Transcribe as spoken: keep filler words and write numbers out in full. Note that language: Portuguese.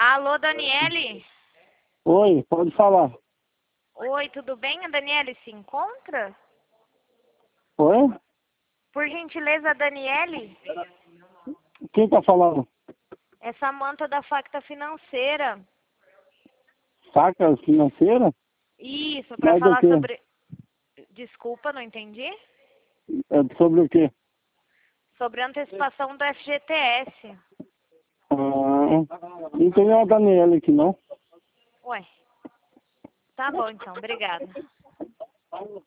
Alô, Daniele? Oi, pode falar. Oi, tudo bem? A Daniele se encontra? Oi? Por gentileza, Daniele? Quem tá falando? É Samanta da Facta Financeira. Saca financeira? Isso, para Mas o falar quê? sobre... Desculpa, não entendi. É sobre o quê? Sobre a antecipação do F G T S. Ah, não tem a Daniela aqui, não. Ué, tá bom então, obrigada.